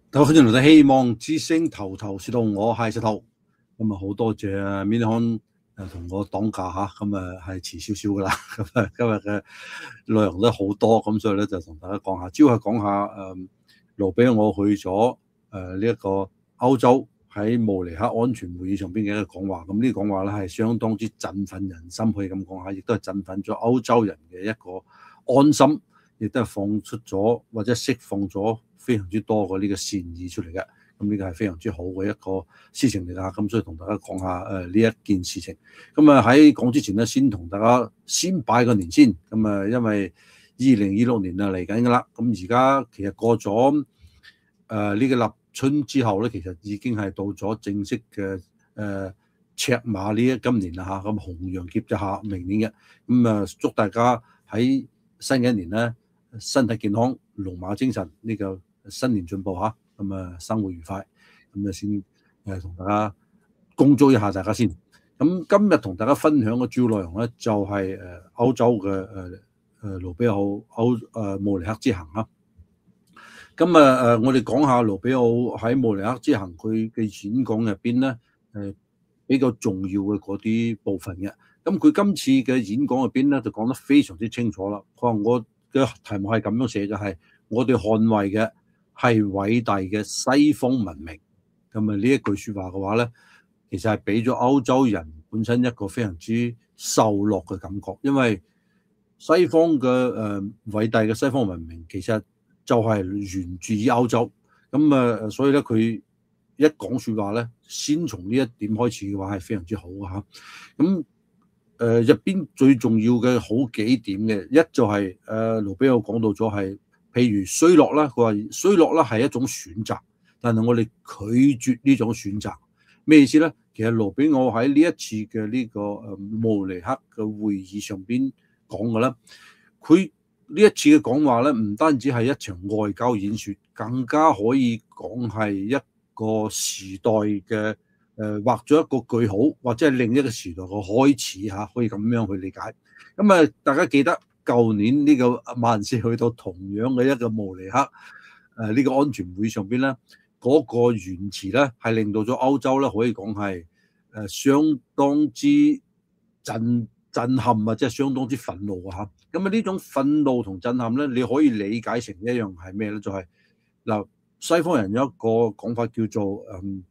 各位觀眾嚟到希望之星頭頭是道，我係石頭。咁啊，好多謝Min Hon 同我擋架嚇，咁啊係遲少少噶啦。咁啊，今日嘅內容都好多，咁所以咧就同大家講下，主要係講下盧比奧去咗呢一個歐洲喺慕尼黑安全會議上邊嘅一個講話。咁呢個講話咧係相當之振奮人心，可以咁講下，亦都係振奮咗歐洲人嘅一個安心。亦都係放出咗或者釋放咗非常之多嘅呢個善意出嚟嘅，咁呢個係非常之好嘅一個事情嚟㗎。咁所以同大家講下呢一件事情。咁啊喺講之前咧，先同大家先拜個年先。咁啊，因為2026年啊嚟緊㗎啦。咁而家其實過咗呢個立春之後咧，其實已經係到咗正式嘅赤馬呢今年啦嚇。咁紅羊劫就下明年嘅。咁啊，祝大家喺新嘅一年咧〜身體健康，龍馬精神，呢個新年進步嚇，咁啊生活愉快，咁啊先同大家恭祝一下大家先。咁今日同大家分享嘅主要內容咧，就係歐洲嘅盧比奧慕尼黑之行啦。咁我哋講下盧比奧喺慕尼黑之行佢嘅演講入邊咧，比較重要嘅嗰啲部分嘅。咁佢今次嘅演講入邊咧，就講得非常之清楚啦。佢話我嘅題目係咁樣寫嘅，係我哋捍衛嘅係偉大嘅西方文明。咁啊呢一句説話嘅話咧，其實係俾咗歐洲人本身一個非常之受落嘅感覺，因為西方嘅偉大嘅西方文明其實就係源自於歐洲。咁所以咧佢一講説話咧，先從呢一點開始嘅話係非常之好嘅嚇。咁入邊最重要嘅好幾點嘅，一就係盧比奧講到咗係，譬如衰落啦，佢話衰落啦係一種選擇，但係我哋拒絕呢種選擇，咩意思咧？其實盧比奧喺呢一次嘅呢個慕尼黑嘅會議上邊講嘅啦，佢呢一次嘅講話咧，唔單止係一場外交演説，更加可以講係一個時代嘅。畫咗一個句號，或者係另一個時代嘅開始嚇，可以咁樣去理解。咁大家記得舊年呢個萬斯去到同樣嘅一個慕尼黑呢個安全會上邊咧，嗰個言辭咧係令到咗歐洲咧可以講係相當之震撼啊，即係相當之憤怒啊嚇。咁呢種憤怒同震撼咧，你可以理解成一樣係咩咧？就係嗱，西方人有一個講法叫做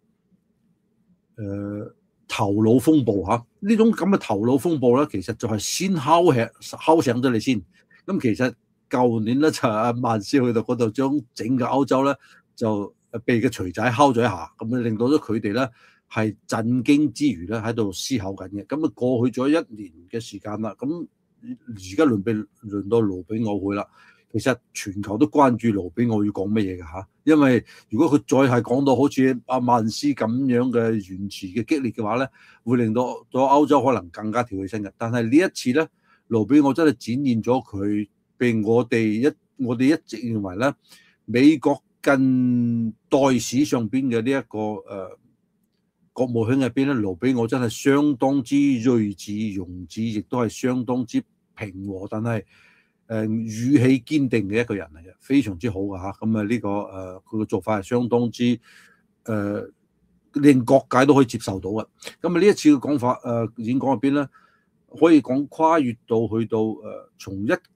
頭腦風暴嚇，呢種咁嘅頭腦風暴咧，其實就係先敲醒咗你先。咁其實舊年咧就萬斯去到嗰度，將整個歐洲咧就被個錘仔敲咗一下，咁令到咗佢哋咧係震驚之餘咧喺度思考緊嘅。咁過去咗一年嘅時間啦，咁而家輪到盧比奧去啦。其實全球都關注盧比奧要講乜嘢嘅嚇，因為如果佢再係講到好似阿曼斯咁樣嘅言辭嘅激烈嘅話咧，會令到歐洲可能更加跳起身嘅。但係呢一次咧，盧比奧真係展現咗佢並我哋一直認為咧，美國近代史上邊嘅呢一個國務卿入邊咧，盧比奧真係相當之睿智容智，亦都係相當之平和，但係語氣堅定嘅一個人嚟嘅，非常之好嘅嚇。咁呢個佢嘅做法係相當之令各界都可以接受到嘅。咁呢一次嘅講法演講入邊咧，可以講跨越到去到從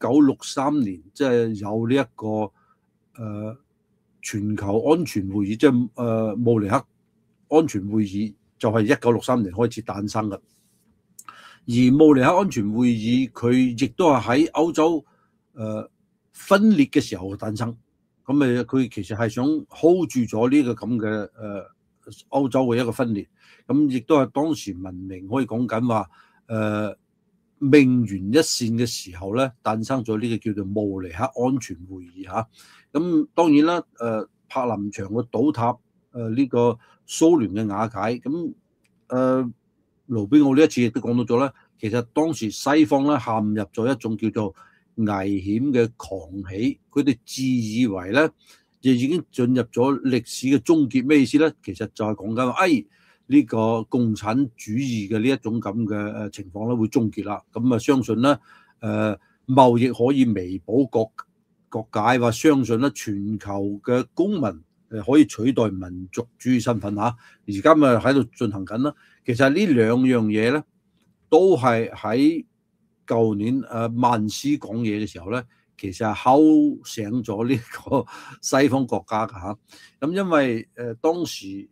1963年即係有呢一個全球安全會議，即係慕尼黑安全會議，就係1963年開始誕生嘅。而慕尼黑安全會議佢亦都係喺歐洲分裂嘅時候嘅誕生。咁佢其實係想 hold 住咗呢個咁嘅歐洲嘅一個分裂。咁亦都係當時文明可以講緊話命懸一線嘅時候咧，誕生咗呢個叫做慕尼黑安全會議嚇。咁當然啦，柏林牆嘅倒塌，呢個蘇聯嘅瓦解，咁盧比奧呢一次亦都講到咗咧，其實當時西方咧陷入咗一種叫做危險嘅狂喜，佢哋自以為咧亦已經進入咗歷史嘅終結。咩意思咧？其實就係講緊呢個共產主義嘅呢一種咁嘅情況咧會終結啦。咁相信咧貿易可以彌補各界，話相信咧全球嘅公民可以取代民族主義身份嚇，而家咪喺度進行緊啦。其實呢兩樣嘢咧，都係喺舊年曼斯講嘢嘅時候咧，其實係敲醒咗呢個西方國家㗎嚇。咁因為當時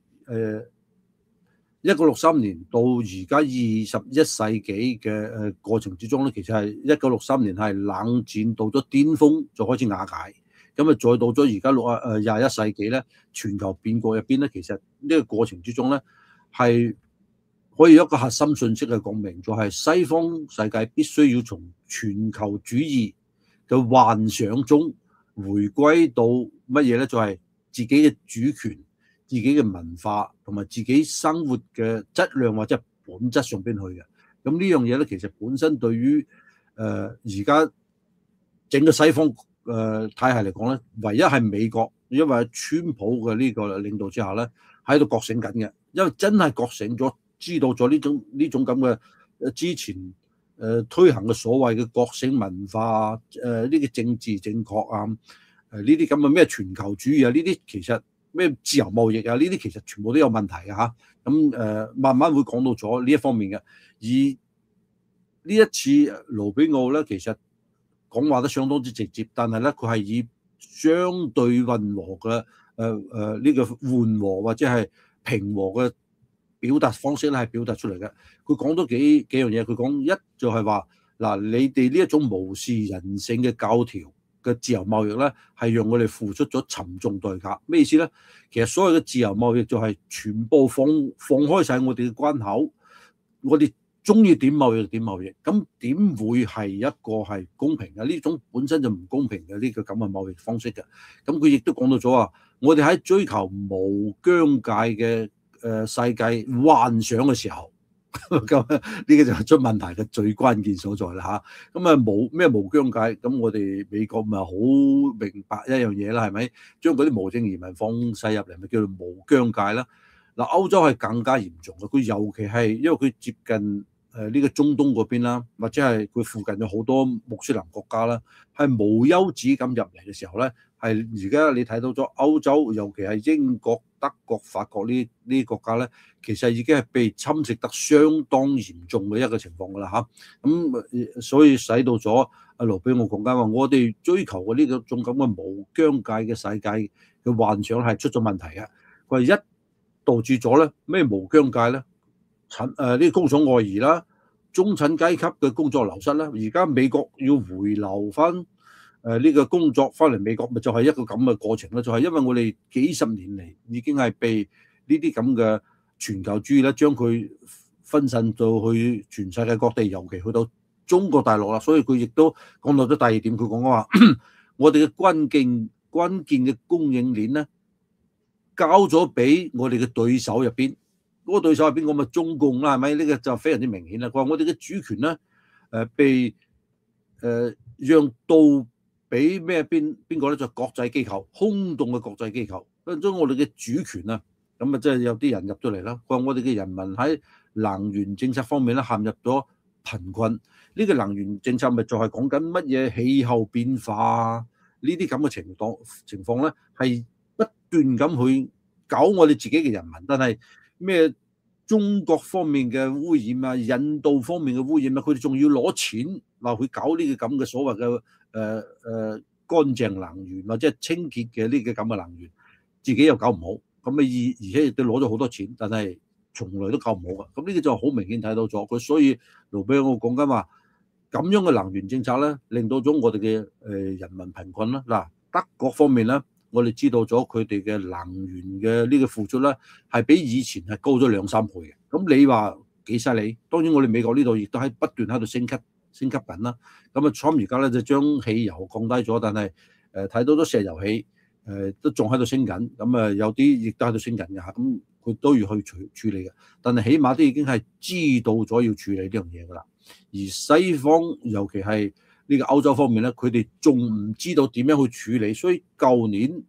1963年到而家21世紀嘅過程之中咧，其實係1963年係冷戰到咗巔峰就開始瓦解。咁啊，再到咗而家21世紀咧，全球變革入邊咧，其實呢個過程之中咧，係可以有一個核心信息嘅講明，就係西方世界必須要從全球主義嘅幻想中回歸到乜嘢咧？就係自己嘅主權、自己嘅文化同埋自己生活嘅質量或者本質上邊去嘅。咁呢樣嘢咧，其實本身對於而家整個西方體系嚟講咧，唯一係美國，因為川普嘅呢個領導之下咧，喺度覺醒緊嘅，因為真係覺醒咗，知道咗呢種咁嘅之前推行嘅所謂嘅覺醒文化呢個政治正確啊，呢啲咁嘅咩全球主義啊，呢啲其實咩自由貿易啊，呢啲其實全部都有問題嘅嚇。咁慢慢會講到咗呢一方面嘅，而呢一次盧比奧咧，其實講話得相當之直接，但係咧佢係以相對溫和嘅呢個緩和或者係平和嘅表達方式咧，係表達出嚟嘅。佢講咗幾樣嘢，佢講一就係話嗱，你哋呢一種無視人性嘅教條嘅自由貿易咧，係讓我哋付出咗沉重代價。咩意思咧？其實所謂嘅自由貿易就係全部放開晒我哋嘅關口，我哋中意點貿易就點貿易，咁點會係一個係公平嘅？呢種本身就唔公平嘅呢個咁嘅貿易方式嘅。咁佢亦都講到咗話，我哋喺追求無疆界嘅世界幻想嘅時候，咁呢個就係出問題嘅最關鍵所在啦嚇。咁冇咩無疆界，咁我哋美國咪好明白一樣嘢啦，係咪？將嗰啲無證移民放晒入嚟，咪叫做無疆界啦。嗱，歐洲係更加嚴重嘅，佢尤其係因為佢接近呢個中東嗰邊啦，或者係佢附近有好多穆斯林國家啦，係無休止咁入嚟嘅時候咧，係而家你睇到咗歐洲，尤其係英國、德國、法國呢啲國家咧，其實已經係被侵蝕得相當嚴重嘅一個情況㗎啦嚇。咁所以使到咗阿盧比奧講緊話，我哋追求嘅呢種咁嘅無疆界嘅世界嘅幻想係出咗問題嘅。佢話一導致咗咧咩無疆界咧？呢個工廠外移啦，中產階級嘅工作流失啦，而家美國要回流翻呢個工作翻嚟美國，咪就係一個咁嘅過程啦。就係因為我哋幾十年嚟已經係被呢啲咁嘅全球主義咧，將佢分散到去全世界各地，尤其去到中國大陸啦。所以佢亦都講到咗第二點，佢講話我哋嘅關鍵嘅供應鏈咧，交咗俾我哋嘅對手入邊。嗰個對手係邊個？咪中共啦，係咪？呢個就非常之明顯啦。佢話我哋嘅主權咧，被讓到俾咩邊個咧？就國際機構，空洞嘅國際機構，將我哋嘅主權啊，咁啊，即係有啲人入咗嚟啦。佢話我哋嘅人民喺能源政策方面咧，陷入咗貧困。呢個能源政策咪就係講緊乜嘢氣候變化呢啲咁嘅情況咧，係不斷咁去搞我哋自己嘅人民，但係咩中國方面嘅污染啊，印度方面嘅污染啊，佢哋仲要攞錢話去搞呢個咁嘅所謂嘅乾淨能源或者係清潔嘅呢個咁嘅能源，自己又搞唔好，咁而且亦都攞咗好多錢，但係從來都搞唔好㗎。咁呢個就好明顯睇到咗佢，所以盧比奧講緊話咁樣嘅能源政策咧，令到咗我哋嘅人民貧困啦。嗱，德國方面咧，我哋知道咗佢哋嘅能源嘅呢個付出咧，係比以前係高咗2-3倍嘅。咁你話幾犀利？當然我哋美國呢度亦都不斷喺度升級緊啦。咁啊，Trump而家咧就將汽油降低咗，但係睇到咗石油氣都仲喺度升緊。咁啊，有啲亦都喺度升緊嘅嚇。咁佢都要去處理嘅，但係起碼都已經係知道咗要處理呢樣嘢㗎啦。而西方尤其係呢個歐洲方面咧，佢哋仲唔知道點樣去處理，所以舊年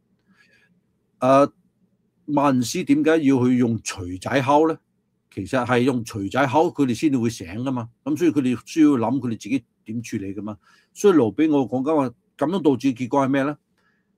曼斯點解要去用錘仔敲咧？其實係用錘仔敲佢哋先至會醒噶嘛，咁所以佢哋需要諗佢哋自己點處理噶嘛。所以盧比奧講緊話咁樣導致結果係咩咧？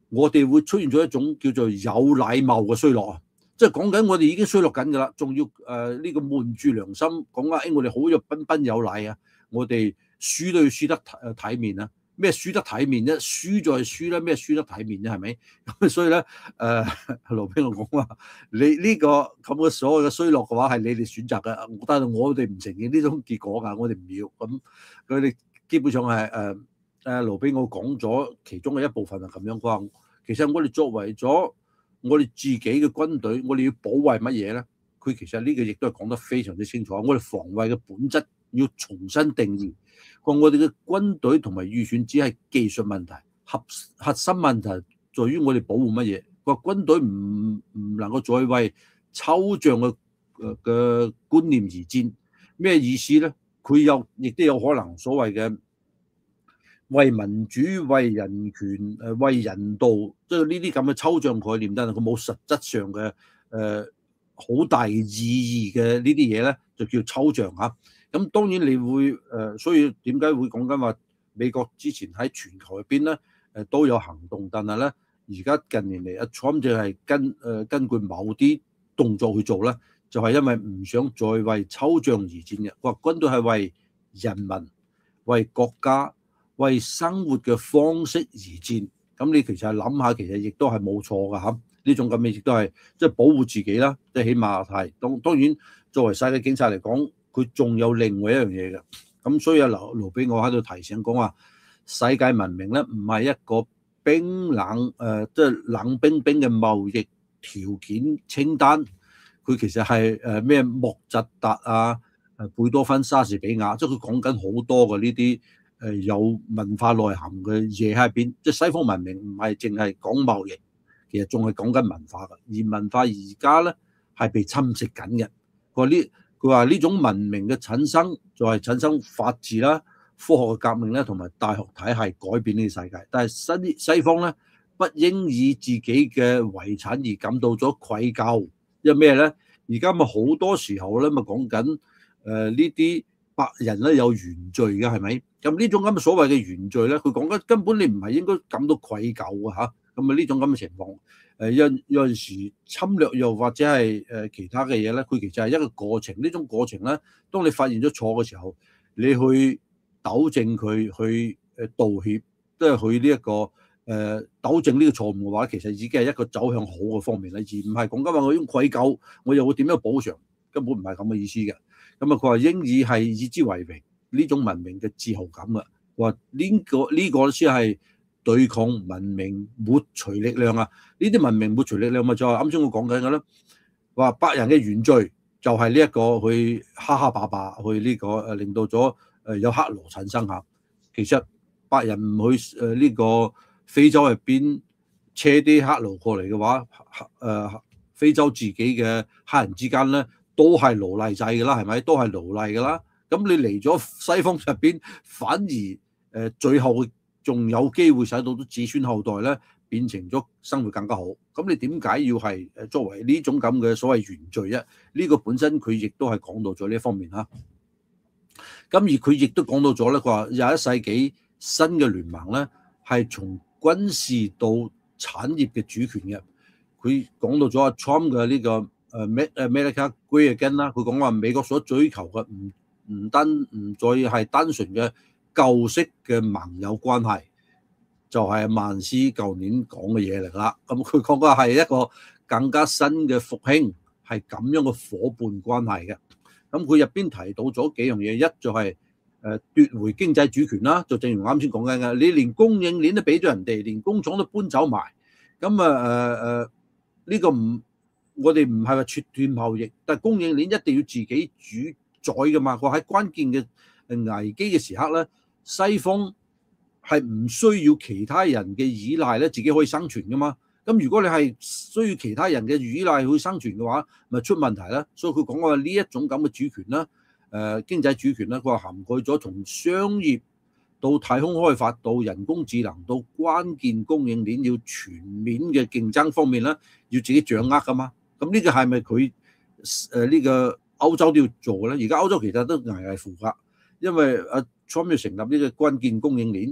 我哋會出現咗一種叫做有禮貌嘅衰落啊！即係講緊我哋已經衰落緊㗎啦，仲要呢個瞞住良心講話，我哋好有彬彬有禮啊！我哋輸都要輸得體面啊！咩輸得體面啫？輸就係輸啦，咩輸得體面啫？係咪？咁所以咧，盧兵我講話，你呢個咁嘅所謂嘅衰落嘅話，係你哋選擇嘅，但係我哋唔承認呢種結果㗎，我哋唔要。咁佢哋基本上係盧兵我講咗其中嘅一部分係咁樣講。其實我哋作為咗我哋自己嘅軍隊，我哋要保衛乜嘢咧？佢其實呢個亦都係講得非常之清楚。我哋防衛嘅本質要重新定義。我哋嘅軍隊同埋預算只係技術問題，核心問題在於我哋保護乜嘢。個軍隊唔能夠再為抽象嘅觀念而戰。咩意思咧？佢亦都有可能所謂嘅為民主、為人權、為人道，即係呢啲咁嘅抽象概念，但係佢冇實質上嘅好大意義嘅呢啲嘢咧，就叫抽象嚇。咁當然你會所以點解會講緊話美國之前喺全球入邊咧都有行動，但係咧而家近年嚟Trump就係根據某啲動作去做咧，就係因為唔想再為抽象而戰嘅。佢話軍隊係為人民、為國家、為生活嘅方式而戰。咁你其實係諗下，其實亦都係冇錯㗎嚇。呢種咁嘅亦都係即係保護自己啦，即係起碼係當然作為世界警察嚟講，佢仲有另外一樣嘢嘅。咁所以盧比我喺度提醒講話，世界文明咧唔係一個冰冷即係冷冰冰嘅貿易條件清單，佢其實係咩莫扎特啊、貝多芬、莎士比亞，即係佢講緊好多嘅呢啲有文化內涵嘅嘢喺入邊。即係西方文明唔係淨係講貿易。其實仲係講緊文化嘅，而文化而家咧係被侵蝕緊嘅。佢話呢種文明嘅產生就係產生法治啦、科學嘅革命咧，同埋大學體系改變呢個世界。但係西方咧不應以自己嘅遺產而感到咗愧疚，因為咩咧？而家咪好多時候咧咪講緊呢啲白人咧有原罪嘅係咪？咁呢種咁嘅所謂嘅原罪咧，佢講緊根本你唔係應該感到愧疚啊嚇。咁啊呢種咁嘅情況，有陣時侵略又或者係其他嘅嘢咧，佢其實係一個過程。呢種過程咧，當你發現咗錯嘅時候，你去糾正佢，去道歉，即係去呢一個糾正呢個錯誤嘅話，其實已經係一個走向好嘅方面啦，而唔係講緊話我用愧疚，我又會點樣補償，根本唔係咁嘅意思嘅。咁啊，佢話應以之為榮，呢種文明嘅自豪感啊，話呢個先係對抗文明抹除力量啊！呢啲文明抹除力量咪就係啱先我講緊嘅啦。話白人嘅原罪就係呢一個去蝦蝦霸霸，去呢個令到咗有黑奴產生嚇。其實白人唔去呢個非洲入邊車啲黑奴過嚟嘅話，非洲自己嘅黑人之間咧都係奴隸制㗎啦，係咪？都係奴隸㗎啦。咁你嚟咗西方入邊，反而最後仲有機會使到啲子孫後代咧變成咗生活更加好。咁你點解要係作為呢種咁嘅所謂原罪啫？呢個本身佢亦都係講到咗呢一方面嚇。咁而佢亦都講到咗咧，佢話21世紀新嘅聯盟咧係從軍事到產業嘅主權嘅。佢講到咗阿 Trump 嘅呢個America Great Again 啦，佢講話美國所追求嘅唔再係單純嘅舊式嘅盟友關係，就係曼斯舊年講嘅嘢嚟啦。咁佢講嘅係一個更加新嘅復興，係咁樣嘅伙伴關係嘅。咁佢入邊提到咗幾樣嘢，一就係奪回經濟主權啦，就正如啱先講緊嘅，你連供應鏈都俾咗人哋，連工廠都搬走埋。咁呢個我哋唔係話切斷貿易，但係供應鏈一定要自己主宰噶嘛。佢喺關鍵嘅危機嘅時刻咧，西方係唔需要其他人嘅依賴咧，自己可以生存噶嘛。咁如果你係需要其他人嘅依賴去生存嘅話，咪出問題啦。所以佢講話呢一種咁嘅主權啦，經濟主權啦，佢話涵蓋咗從商業到太空開發到人工智能到關鍵供應鏈要全面嘅競爭方面咧，要自己掌握噶嘛。咁呢個係咪佢呢個歐洲都要做嘅咧？而家歐洲其實都危危乎㗎，因為Trump 要成立呢個關鍵供應鏈，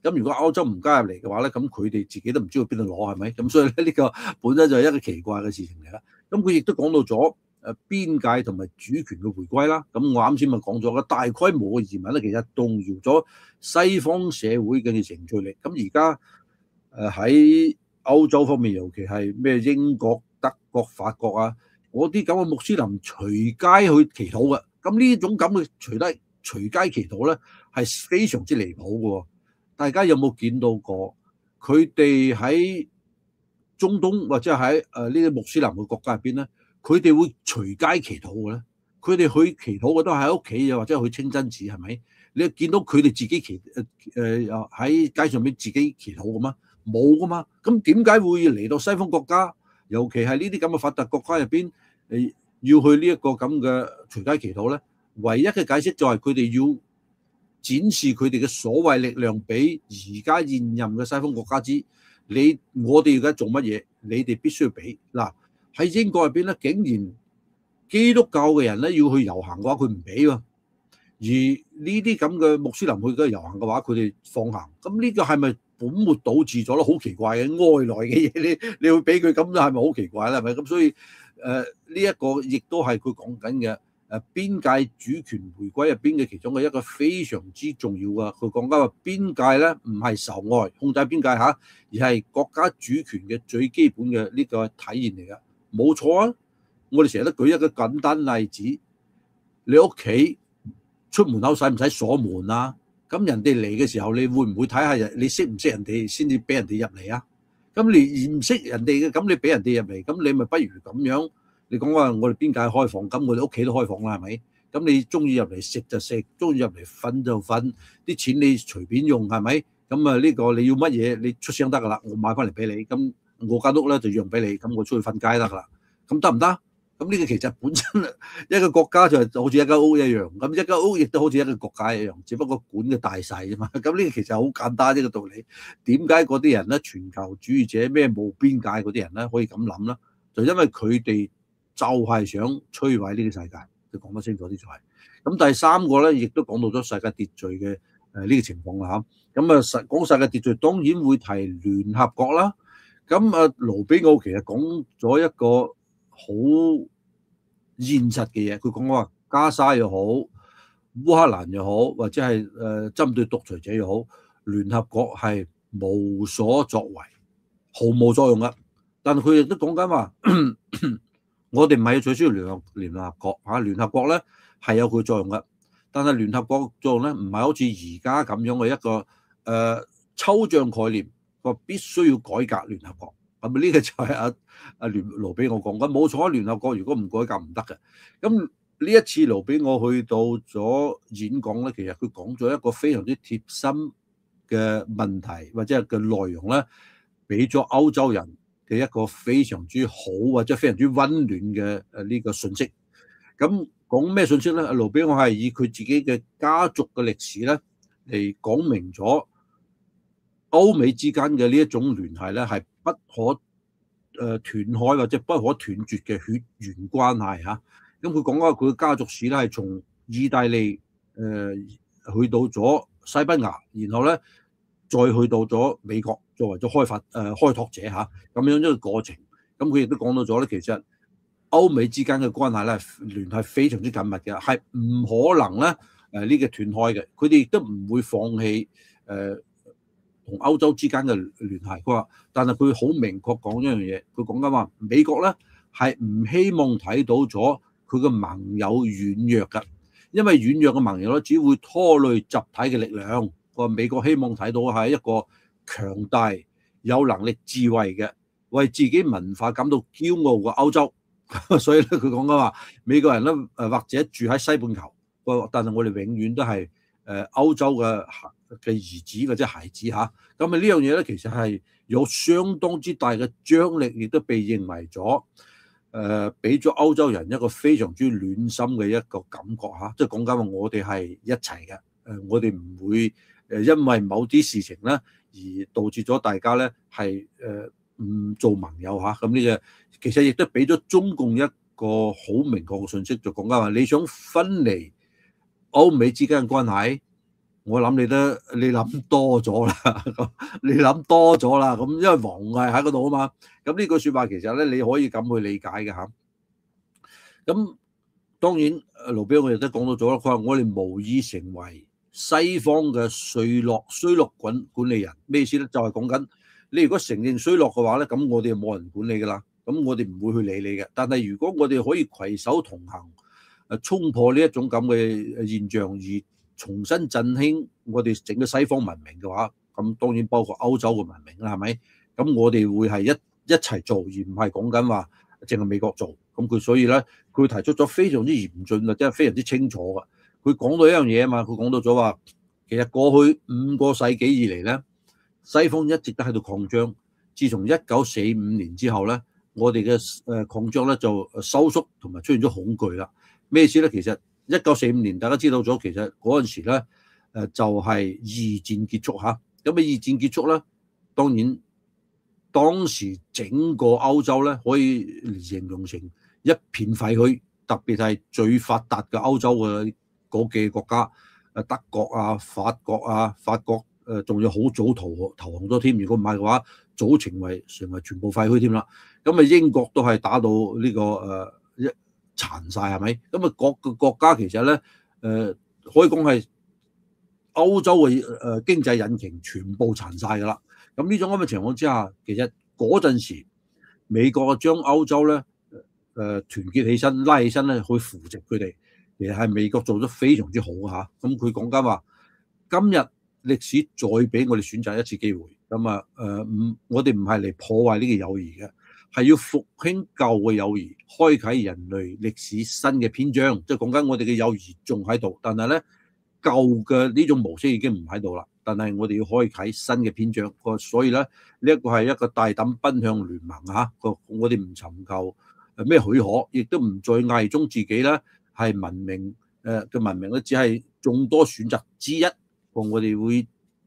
咁如果歐洲唔加入嚟嘅話咧，咁佢哋自己都唔知道邊度攞係咪？咁所以咧呢個本身就係一個奇怪嘅事情嚟啦。咁佢亦都講到咗邊界同埋主權嘅回歸啦。咁我啱先咪講咗嘅大規模嘅移民咧，其實動搖咗西方社會嘅凝聚力。咁而家喺歐洲方面，尤其係咩英國、德國、法國啊，嗰啲咁嘅穆斯林隨街去祈禱嘅。咁呢種咁嘅隨街祈禱咧，係非常之離譜嘅。大家有冇見到過佢哋喺中東或者喺呢啲穆斯林嘅國家入邊咧，佢哋會隨街祈禱嘅咧？佢哋去祈禱嘅都係喺屋企，又或者去清真寺，係咪？你見到佢哋自己喺街上邊自己祈禱嘅嗎？冇噶嘛。咁點解會嚟到西方國家，尤其係呢啲咁嘅發達國家入邊，要去呢一個咁嘅隨街祈禱咧？唯一嘅解釋就係佢哋要展示佢哋嘅所謂力量俾而家現任嘅西方國家知，我哋而家做乜嘢，你哋必須要俾。嗱，喺英國入邊咧，竟然基督教嘅人咧要去遊行嘅話，佢唔俾喎。而呢啲咁嘅穆斯林去嘅遊行嘅話，佢哋放行。咁呢個係咪本末倒置咗咯？好奇怪嘅外來嘅嘢，你會俾佢咁，係咪好奇怪咧？係咪咁？所以呢一個亦都係佢講緊嘅。邊界主權回歸入邊嘅其中嘅一個非常之重要嘅，佢講緊話邊界咧唔係仇外控制邊界嚇，而係國家主權嘅最基本嘅呢個體現嚟嘅，冇錯啊！我哋成日都舉一個簡單例子，你屋企出門口使唔使鎖門啊？咁人哋嚟嘅時候，你會唔會睇下你識唔識人哋先至俾人哋入嚟啊？咁你唔識人哋嘅，咁你俾人哋入嚟，咁你咪不如咁樣。你講話我哋邊界開放，咁我哋屋企都開放啦，係咪？咁你中意入嚟食就食，中意入嚟瞓就瞓，啲錢你隨便用，係咪？咁啊呢個你要乜嘢，你出聲得噶啦，我買翻嚟俾你。咁我間屋咧就讓俾你，咁我出去瞓街得噶啦。咁得唔得？咁呢個其實本身一個國家就好似一間屋一樣，咁一間屋亦都好似一個國家一樣，只不過管嘅大細啫嘛。咁呢個其實好簡單呢個道理。點解嗰啲人咧，全球主義者咩冇邊界嗰啲人咧可以咁諗咧？就因為佢哋就係想摧毀呢個世界，就講得清楚啲就係。咁第三個咧，亦都講到咗世界秩序嘅呢個情況啦嚇。咁講世界秩序，當然會提聯合國啦。咁盧比奧其實講咗一個好現實嘅嘢，佢講話加沙又好，烏克蘭又好，或者係針對獨裁者又好，聯合國係無所作為，毫無作用噶。但係佢亦都講緊話，我哋唔係要取消聯合國嚇，聯合國咧係有佢作用噶。但係聯合國作用咧唔係好似而家咁樣嘅一個抽象概念，個必須要改革聯合國。係咪呢個就係阿盧比奧講緊？冇錯，聯合國如果唔改革唔得嘅。咁呢一次盧比奧去到咗演講咧，其實佢講咗一個非常之貼心嘅問題或者係嘅內容咧，俾咗歐洲人嘅一個非常之好或者非常之溫暖嘅呢個信息。咁講咩信息咧？阿盧比奧係以佢自己嘅家族嘅歷史咧嚟講明咗歐美之間嘅呢一種聯繫咧係不可斷開或者不可斷絕嘅血緣關係嚇。咁佢講話佢嘅家族史咧係從意大利去到咗西班牙，然後咧再去到咗美國作為咗開拓者嚇，咁樣一個過程。咁佢亦都講到咗咧，其實歐美之間嘅關係咧聯繫非常之緊密嘅，係唔可能咧呢個斷開嘅。佢哋亦都唔會放棄同歐洲之間嘅聯繫。佢話，但係佢好明確講一樣嘢，佢講緊話美國咧係唔希望睇到咗佢嘅盟友軟弱嘅，因為軟弱嘅盟友咧只會拖累集體嘅力量。佢話美國希望睇到係一個強大、有能力、智慧嘅，為自己文化感到驕傲嘅歐洲。所以咧，佢講緊話美國人咧或者住喺西半球，但係我哋永遠都係歐洲嘅兒子或者孩子嚇。咁呢樣嘢咧，其實係有相當之大嘅張力，亦都被認為咗俾咗歐洲人一個非常之暖心嘅一個感覺嚇。即係講緊話我哋係一齊嘅，我哋唔會因為某啲事情咧而導致咗大家咧係唔做盟友嚇。咁呢個其實亦都俾咗中共一個好明確嘅信息，就講緊話你想分離歐美之間嘅關係， 我諗你諗多咗啦，你諗多咗啦。咁因為王係喺嗰度啊嘛。咁呢句説話其實咧，你可以咁去理解嘅嚇。咁當然，盧比我哋都講到咗啦。佢話我哋無意成為西方嘅衰落管理人。咩意思咧？就係講緊你如果承認衰落嘅話咧，咁我哋就冇人管理噶啦。咁我哋唔會去理你嘅。但係如果我哋可以攜手同行，衝破呢一種咁嘅現象，而重新振興我哋整個西方文明嘅話，咁當然包括歐洲嘅文明啦，係咪？咁我哋會係一齊做，而唔係講緊話淨係美國做。咁佢所以咧，佢提出咗非常之嚴峻或者非常之清楚嘅。佢講到一樣嘢啊嘛，佢講到咗話，其實過去5個世紀以嚟咧，西方一直都喺度擴張。自從1945年之後咧，我哋嘅擴張咧就收縮同埋出現咗恐懼啦。咩意思咧？其實1945年大家知道咗，其實嗰陣時咧就係二戰結束嚇。咁啊二戰結束咧，當然當時整個歐洲咧可以形容成一片廢墟，特別係最發達嘅歐洲嘅嗰幾個國家，德國啊、法國仲要好早投降咗添。如果唔係嘅話，早成為全部廢墟添啦。咁啊英國都係打到呢個一殘晒係咪？咁啊各個國家其實咧可以講係歐洲嘅經濟引擎全部殘晒㗎啦。咁呢種咁嘅情況之下，其實嗰陣時美國將歐洲咧團結起身、拉起身咧去扶植佢哋，其實係美國做得非常之好嚇。咁佢講緊話，今日歷史再俾我哋選擇一次機會。咁啊我哋唔係嚟破壞呢個友誼嘅，係要復興舊嘅友誼，開啟人類歷史新嘅篇章。即係講緊我哋嘅友誼仲喺度，但係咧舊嘅呢種模式已經唔喺度啦。但係我哋要開啟新嘅篇章。所以咧呢一個係一個大膽奔向聯盟嚇。我哋唔尋求咩許可，亦都唔再偽裝自己咧係文明嘅文明咧，只係眾多選擇之一。我哋會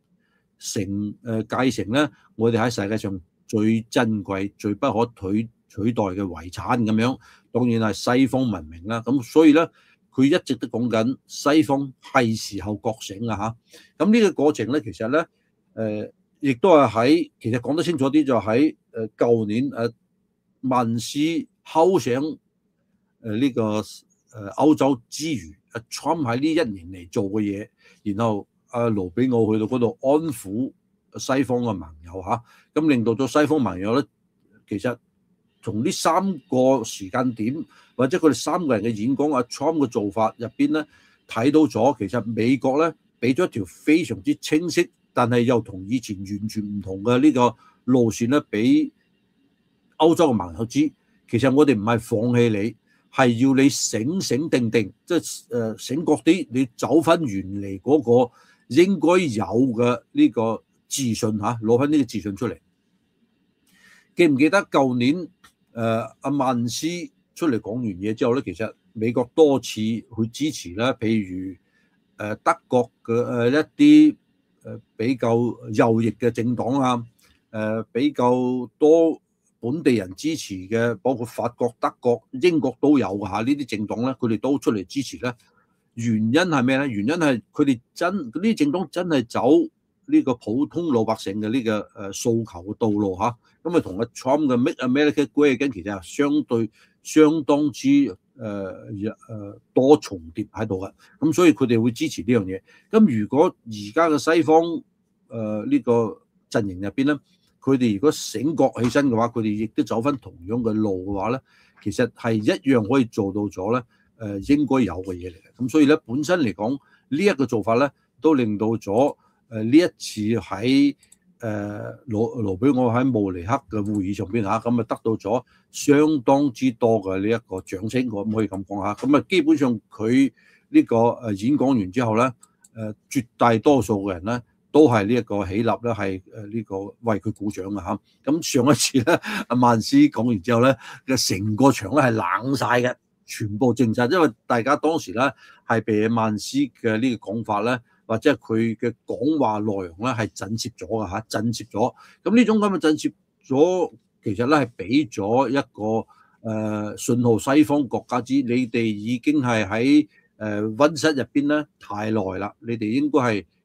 繼承咧，我哋喺世界上最珍貴、最不可取代嘅遺產咁樣。當然係西方文明啦。咁所以咧，佢一直都講緊西方係時候覺醒啊嚇。咁呢個過程咧，其實咧亦都係其實講得清楚啲，就喺舊年曼斯敲醒呢個歐洲之餘，Trump 喺呢1年嚟做嘅嘢，然後盧比奧去到嗰度安撫西方嘅盟友嚇。咁令到咗西方盟友咧，其實從呢3個時間點或者佢哋3個人嘅演講，Trump 嘅做法入邊咧，睇到咗其實美國咧俾咗一條非常之清晰，但係又同以前完全唔同嘅呢個路線咧，俾歐洲嘅盟友知，其實我哋唔係放棄你，係要你醒定，即係醒覺啲，你走翻原嚟嗰個應該有嘅呢個自信嚇，攞翻呢個自信出嚟。記唔記得舊年阿曼斯出嚟講完嘢之後咧，其實美國多次去支持咧，譬如德國嘅一啲比較右翼嘅政黨啊，比較多本地人支持嘅，包括法國、德國、英國都有嚇。呢啲政黨咧，佢哋都出嚟支持咧。原因係咩咧？原因係佢哋呢啲政黨真係走呢個普通老百姓嘅呢個訴求嘅道路嚇。咁啊同阿 Trump 嘅 Make America Great Again 其實係相當之多重疊喺度嘅。咁所以佢哋會支持呢樣嘢。咁如果而家嘅西方呢個陣營入邊咧，佢哋如果醒覺起身嘅話，佢哋亦都走翻同樣嘅路嘅話咧，其實係一樣可以做到咗咧應該有嘅嘢嚟嘅。咁所以咧本身嚟講呢一個做法咧，都令到咗呢一次喺盧比奧喺慕尼黑嘅會議上邊嚇，咁啊得到咗相當之多嘅呢一個掌聲，可唔可以咁講嚇？咁啊基本上佢呢個演講完之後咧，絕大多數嘅人咧都係呢一個起立咧，係呢個為佢鼓掌嘅嚇。咁上一次咧，阿曼斯講完之後咧，嘅成個場咧係冷晒嘅，全部靜晒，因為大家當時咧係被曼斯嘅呢個講法咧，或者係佢嘅講話內容咧係震懾咗嘅嚇，震懾咗。咁呢種咁嘅震懾咗，其實咧係俾咗一個信號西方國家知，你哋已經係喺溫室入邊咧太耐啦，你哋應該係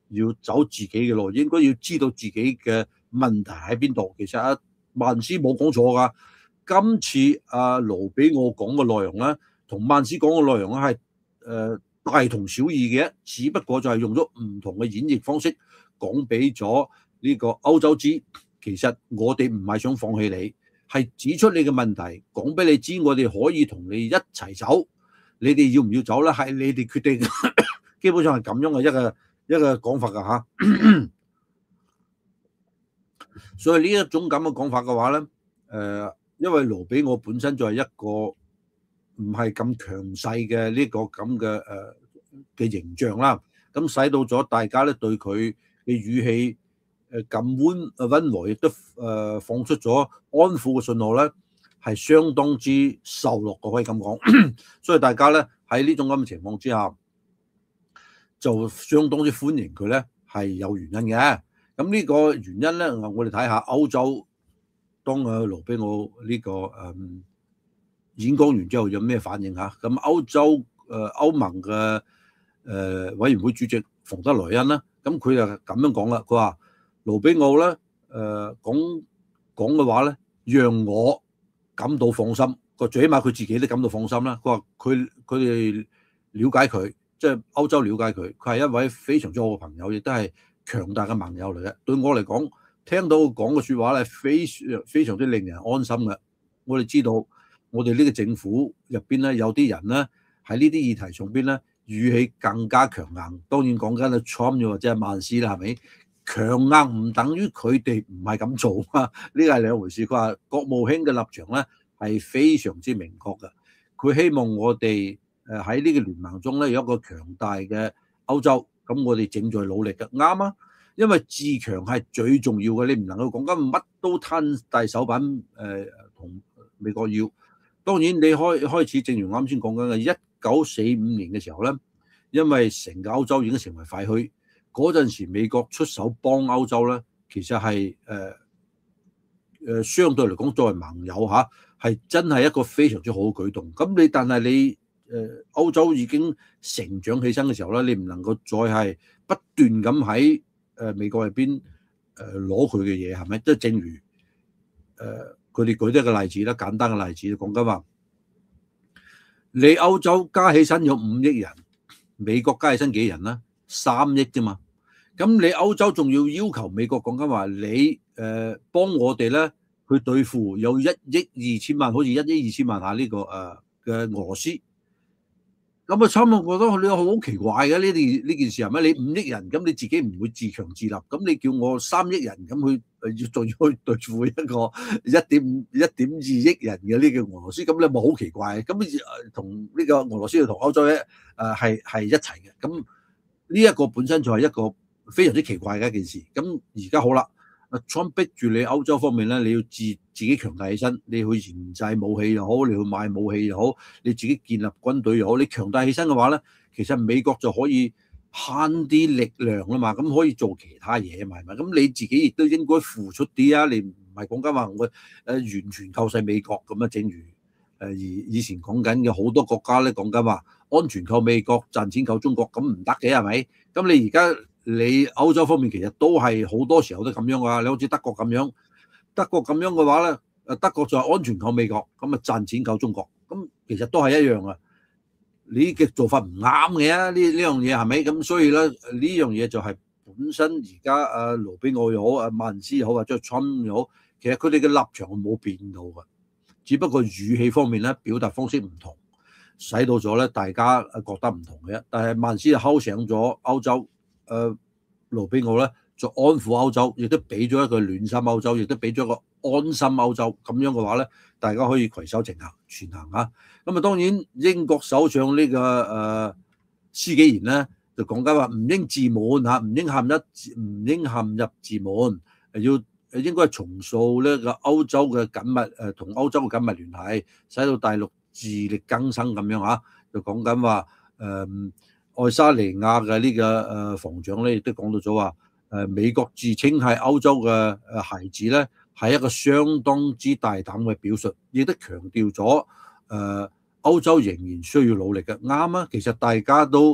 要走自己嘅路，應該要知道自己嘅問題喺邊度。其實阿曼斯冇講錯㗎。今次阿盧比奧講嘅內容咧，同曼斯講嘅內容咧係大同小異嘅，只不過就係用咗唔同嘅演繹方式講俾咗呢個歐洲知，其實我哋唔係想放棄你，係指出你嘅問題，講俾你知，我哋可以同你一齊走，你哋要唔要走咧？係你哋決定。基本上係咁樣嘅一個講法㗎嚇。所以呢一種咁嘅講法嘅話咧，因為盧比奧本身就係一個唔係咁強勢嘅呢個咁嘅形象啦，咁使到咗大家咧對佢嘅語氣咁溫和，亦都放出咗安撫嘅信號咧，係相當之受落嘅，可以咁講。所以大家咧喺呢種咁嘅情況之下，就相當之歡迎佢咧，係有原因嘅。咁呢個原因咧，我哋睇下歐洲當盧比奧呢個演講完之後有咩反應嚇？咁歐洲歐盟嘅委員會主席馮德萊恩啦，咁佢就咁樣講啦，佢話盧比奧咧講嘅話咧，讓我感到放心。最起碼佢自己都感到放心啦。佢話佢哋了解佢，即係歐洲了解佢，佢係一位非常之好嘅朋友，亦都係強大嘅盟友嚟嘅。對我嚟講，聽到佢講嘅説話咧，非常之令人安心嘅。我哋知道，我哋呢個政府入邊咧，有啲人咧喺呢啲議題上邊咧，語氣更加強硬。當然講緊阿 Trump 或者係曼斯啦，係咪？強硬唔等於佢哋唔係咁做啊，呢個係兩回事。佢話國務卿嘅立場咧係非常之明確嘅，佢希望我哋喺呢個聯盟中咧有一個強大嘅歐洲。咁我哋正在努力嘅，啱啊！因為自強係最重要嘅，你唔能夠講緊乜都攤大手板同美國要。當然你開始，正如啱先講緊嘅1945年嘅時候咧，因為成個歐洲已經成為廢墟，嗰陣時美國出手幫歐洲咧，其實係相對嚟講作為盟友嚇，係真係一個非常之好嘅舉動。咁但係你歐洲已經成長起身嘅時候咧，你唔能夠再係不斷咁喺美國入邊攞佢嘅嘢，係咪？即係正如佢哋舉咗一個例子啦，簡單嘅例子講緊話，你歐洲加起身有5億人，美國加起身幾人啦？3億啫嘛。咁你歐洲仲要求美國講緊話，你幫我哋咧去對付有1億2千萬，好似1億2千萬下呢個嘅俄羅斯。咁啊，差唔多覺得你好奇怪嘅呢件事係咪？你5億人，咁你自己唔會自強自立，咁你叫我3億人咁去仲要去對付一個1.2億人嘅呢個俄羅斯，咁你咪好奇怪？咁同呢個俄羅斯同歐洲咧係一齊嘅，咁呢一個本身就係一個非常之奇怪嘅一件事。咁而家好啦。Trump 逼住你歐洲方面咧，你要自己強大起身，你去研製武器又好，你去買武器又好，你自己建立軍隊又好，你強大起身嘅話咧，其實美國就可以慳啲力量啦嘛，咁可以做其他嘢嘛，係咪？咁你自己亦都應該付出啲啊！你唔係講緊話我完全靠曬美國咁啊，正如以前講緊嘅好多國家咧講緊話安全靠美國，賺錢靠中國，咁唔得嘅係咪？咁你而家你歐洲方面其實都係好多時候都咁樣㗎，你好似德國咁樣，德國咁樣嘅話咧，德國就係安全靠美國，咁啊賺錢靠中國，咁其實都係一樣啊。你嘅做法唔啱嘅啊，呢樣嘢係咪？咁所以咧呢樣嘢就係本身而家盧比奧又好，曼斯又好，或者 Trump 又好，其實佢哋嘅立場冇變到㗎，只不過語氣方面咧表達方式唔同，使到咗咧大家覺得唔同嘅。但係曼斯就睺醒咗歐洲。盧比奧咧就安撫歐洲，亦都俾咗一個暖心歐洲，亦都俾咗一個安心歐洲。咁樣嘅話咧，大家可以攜手前行嚇。咁啊，當然英國首相呢個施紀賢咧就講緊話唔應自滿嚇，唔應陷入自滿，應該係重塑呢個歐洲嘅緊密同歐洲嘅緊密聯繫，使到大陸自力更生咁樣嚇。就講緊話愛沙尼亞嘅呢個防長咧，亦都講到咗話美國自稱係歐洲嘅孩子咧，係一個相當之大膽嘅表述，亦都強調咗歐洲仍然需要努力嘅。啱啊，其實大家都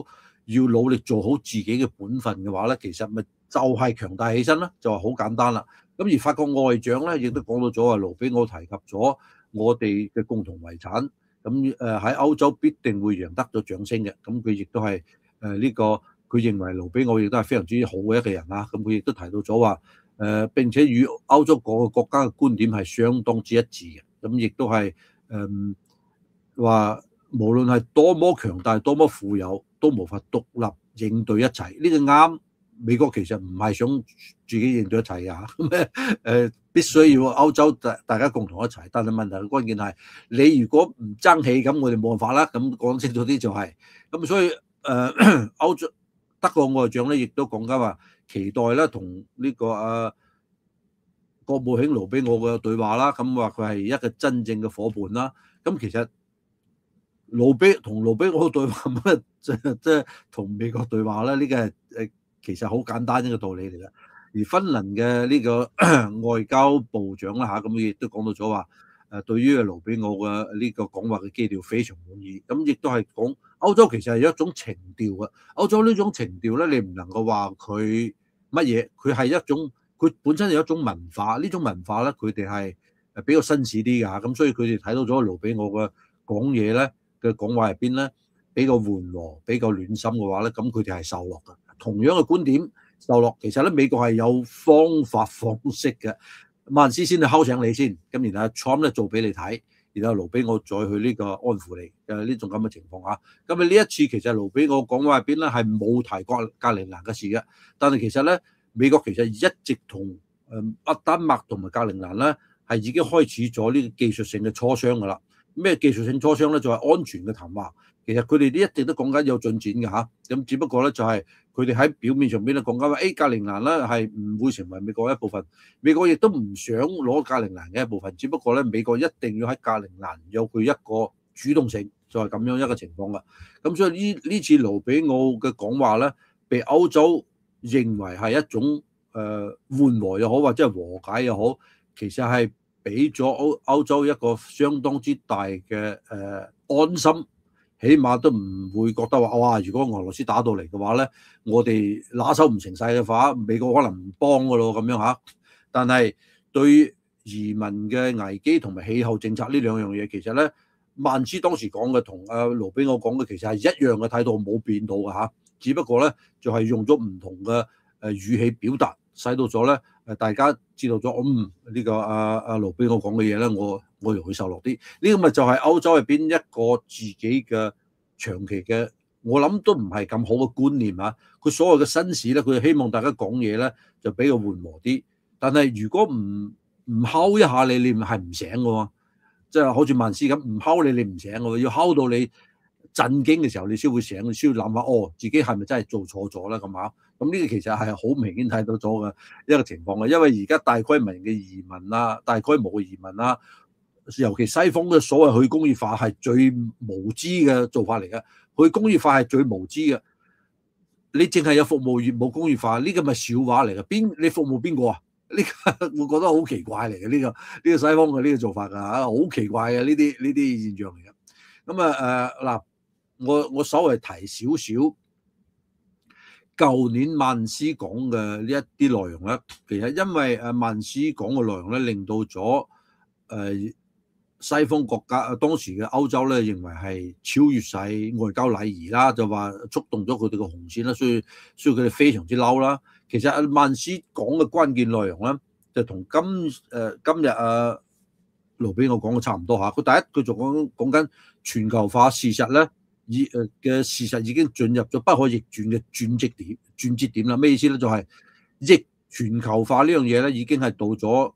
要努力做好自己嘅本分嘅話咧，其實咪就係強大起身啦，就係好簡單啦。咁而法國外長咧亦都講到咗話，盧比奧提及咗我哋嘅共同遺產，咁喺歐洲必定會贏得咗掌聲嘅。咁佢亦都係呢個佢認為盧比奧亦都係非常之好嘅一個人啦。咁佢亦都提到咗話並且與歐洲各個國家嘅觀點係相當之一致嘅。咁亦都係話無論係多麼強大、多麼富有，都無法獨立應對一切。呢個啱。美國其實唔係想自己應對一切㗎，咁必須要歐洲大家共同一齊。但係問題嘅關鍵係，你如果唔爭氣，咁我哋冇辦法啦。咁講清楚啲就係，咁所以歐洲德國外長咧亦都講緊話，期待咧同呢個國務卿盧比奧嘅對話啦。咁話佢係一個真正嘅夥伴啦。咁其實盧比奧對話乜即係同美國對話咧？呢個係其實好簡單一個道理嚟嘅。而芬蘭嘅呢個外交部長啦嚇，咁亦都講到咗話對於盧比奧嘅呢個講話嘅基調非常滿意。咁亦都係講歐洲其實係一種情調嘅。歐洲呢種情調咧，你唔能夠話佢乜嘢，佢係一種佢本身有一種文化。呢種文化咧，佢哋係比較紳士啲㗎。咁所以佢哋睇到咗盧比奧嘅講嘢咧嘅講話入邊咧，比較緩和、比較暖心嘅話咧，咁佢哋係受落嘅。同樣嘅觀點受落，其實咧美國係有方法方式嘅。曼斯先去敲醒你先，咁然後 Trump 咧做俾你睇，然後盧比奧再去呢個安撫你呢種咁嘅情況嚇。咁呢一次其實盧比奧講話入邊咧係冇提過格陵蘭嘅事嘅，但係其實咧美國其實一直同丹麥同埋格陵蘭咧係已經開始咗呢個技術性嘅磋商㗎啦。咩技術性磋商咧？就係安全嘅談話。其實佢哋一直都講緊有進展嘅嚇，咁只不過咧就係佢哋喺表面上邊咧講緊話，格陵蘭咧係唔會成為美國一部分，美國亦都唔想攞格陵蘭嘅一部分，只不過咧美國一定要喺格陵蘭有佢一個主動性，就係咁樣一個情況啦。咁所以呢次盧比奧嘅講話咧，被歐洲認為係一種緩和又好，或者係和解又好，其實係俾咗歐洲一個相當之大嘅安心。起碼都唔會覺得話哇！如果俄羅斯打到嚟嘅話咧，我哋拿手唔成勢嘅話，美國可能唔幫㗎咯咁樣嚇。但係對移民嘅危機同埋氣候政策呢兩樣嘢，其實咧曼斯當時講嘅同盧比奧講嘅其實係一樣嘅態度，冇變到嘅嚇。只不過咧就係用咗唔同嘅語氣表達，使到咗咧大家知道咗呢個盧比奧講嘅嘢咧，我容易受落啲。呢個咪就係歐洲入邊一個自己嘅長期嘅，我諗都唔係咁好嘅觀念啊。佢所謂嘅紳士咧，佢希望大家講嘢咧就比較緩和啲。但係如果唔敲一下你係唔醒嘅喎，即係好似曼斯咁，唔敲你唔醒嘅喎，要敲到你震驚嘅時候，你先會醒，你先要諗下自己係咪真係做錯咗咧咁啊？咁呢個其實係好明顯睇到咗嘅一個情況嘅，因為而家大規模嘅移民啦，大規模嘅移民啦。尤其西方嘅所謂去工業化係最無知嘅做法嚟嘅，去工業化係最無知嘅。你淨係有服務業冇工業化，呢個咪笑話嚟嘅。你服務邊個啊？呢個我覺得好奇怪嚟嘅，呢個西方嘅呢個做法啊，好奇怪嘅呢啲現象嚟嘅。咁嗱，我稍微提少少，舊年曼斯講嘅呢一啲內容咧，其實因為曼斯講嘅內容咧，令到咗西方國家當時嘅歐洲咧，認為係超越晒外交禮儀啦，就話觸動咗佢哋嘅紅線啦，所以佢哋非常之嬲啦。其實曼斯講嘅關鍵內容咧，就同今日盧比奧講嘅差唔多嚇。佢第一佢就講緊全球化事實咧，嘅事實已經進入咗不可逆轉嘅轉折點啦。咩意思咧？就係全球化呢樣嘢咧，已經係到咗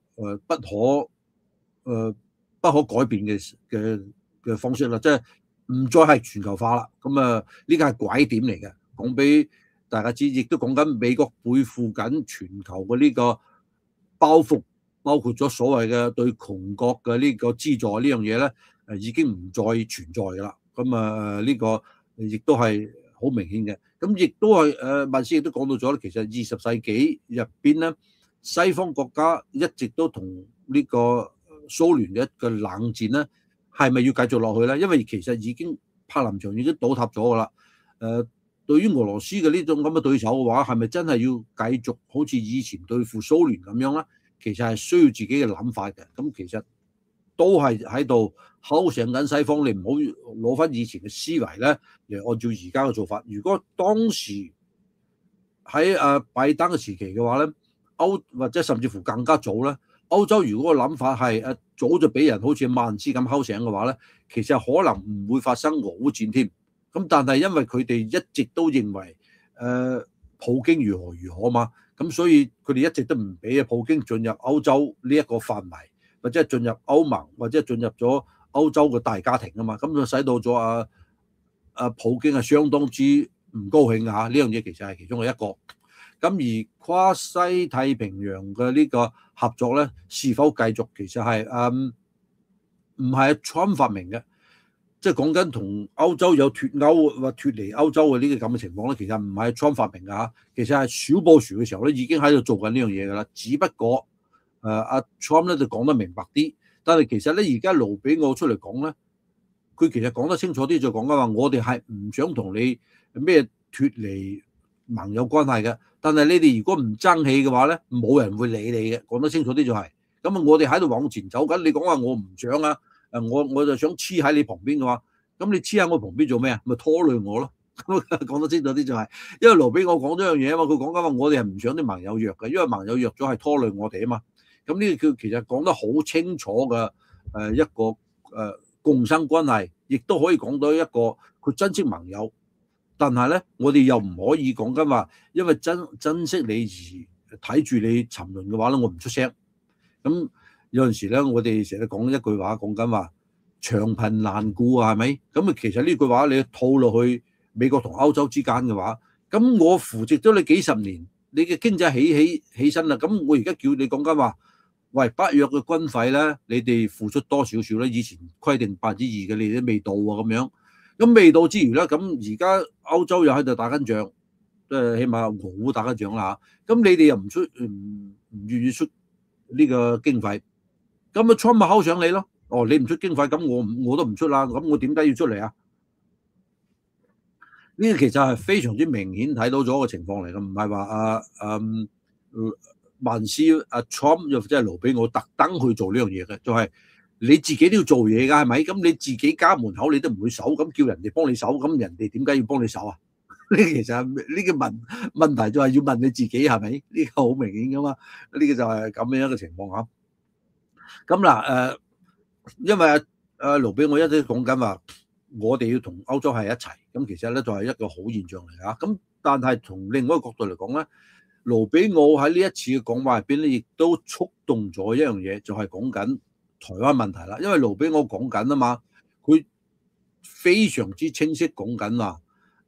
不可改變嘅方式啦，即係唔再係全球化啦。咁呢個係拐點嚟嘅，講俾大家知，亦都講緊美國背負緊全球嘅呢個包袱，包括咗所謂嘅對窮國嘅呢個資助呢樣嘢咧，已經唔再存在㗎啦。咁呢個亦都係好明顯嘅。咁亦都係曼斯亦都講到咗，其實20世紀入邊咧，西方國家一直都同呢個蘇聯嘅一個冷戰咧，係咪要繼續落去咧？因為其實已經柏林牆已經倒塌咗㗎啦。 對於俄羅斯嘅呢種咁嘅對手嘅話，係咪真係要繼續好似以前對付蘇聯咁樣咧？其實係需要自己嘅諗法嘅。咁其實都係喺度犒賞緊西方，你唔好攞翻以前嘅思維咧嚟按照而家嘅做法。如果當時喺拜登嘅時期嘅話咧，或者甚至乎更加早咧，歐洲如果個諗法係早就俾人好似曼斯咁犒賞嘅話咧，其實可能唔會發生俄烏戰添。咁但係因為佢哋一直都認為普京如何如何嘛，咁所以佢哋一直都唔俾普京進入歐洲呢一個範圍，或者係進入歐盟，或者係進入咗歐洲嘅大家庭啊嘛，咁就使到咗普京係相當之唔高興啊！呢樣嘢其實係其中嘅一個。咁而跨西太平洋嘅呢個合作咧，是否繼續？其實係唔係Trump發明嘅，即係講緊同歐洲有脱歐或脱離歐洲嘅呢個咁嘅情況咧，其實唔係Trump發明㗎嚇，其實係小布殊嘅時候咧已經喺度做緊呢樣嘢㗎啦。只不過阿Trump咧就講得明白啲，但係其實咧而家盧比奧出嚟講咧，佢其實講得清楚啲，就講緊話我哋係唔想同你咩脱離盟友關係嘅，但係你哋如果唔爭氣嘅話咧，冇人會理你嘅。講得清楚啲就係，咁啊我哋喺度往前走緊，你講話我唔想啊，我就想黐喺你旁邊嘅話，咁你黐喺我旁邊做咩啊？咪拖累我咯。講得清楚啲就係，因為盧比我講咗樣嘢啊嘛，佢講緊話我哋係唔想啲盟友弱嘅，因為盟友弱咗係拖累我哋啊嘛。咁呢個其實講得好清楚嘅一個共生關係，亦都可以講到一個佢珍惜盟友。但係咧，我哋又唔可以講緊話，因為珍惜你而睇住你沉淪嘅話咧，我唔出聲。咁有陣時咧，我哋成日講一句話，講緊話長貧難顧啊，係咪？咁啊，其實呢句話你套落去美國同歐洲之間嘅話，咁我扶植咗你幾十年，你嘅經濟起身啦，咁我而家叫你講緊話，喂，北約嘅軍費咧，你哋付出多少少咧？以前規定2%嘅，你哋都未到啊，咁樣。咁未到之餘咧，咁而家歐洲又喺度打緊仗，即係起碼俄烏打緊仗啦嚇。咁你哋又唔願意出呢個經費，咁啊Trump咪犒賞你咯？哦，你唔出經費，咁我都唔出啦。咁我點解要出嚟啊？呢個其實係非常之明顯睇到咗個情況嚟嘅，唔係話曼斯Trump 又即係盧比奧特登去做呢樣嘢嘅，就係你自己都要做嘢㗎，係咪？咁你自己家門口你都唔會守，咁叫人哋幫你守，咁人哋點解要幫你守啊？呢其實呢個問題就係要問你自己係咪？呢個好明顯㗎嘛，呢個就係咁樣一個情況嚇。咁嗱因為盧比奧一直講緊話，我哋要同歐洲係一齊，咁其實咧就係一個好現象嚟㗎。咁但係從另外一個角度嚟講咧，盧比奧喺呢一次嘅講話入邊咧，亦都觸動咗一樣嘢，就係講緊台灣問題啦。因為盧比奧講緊啊嘛，佢非常之清晰講緊話，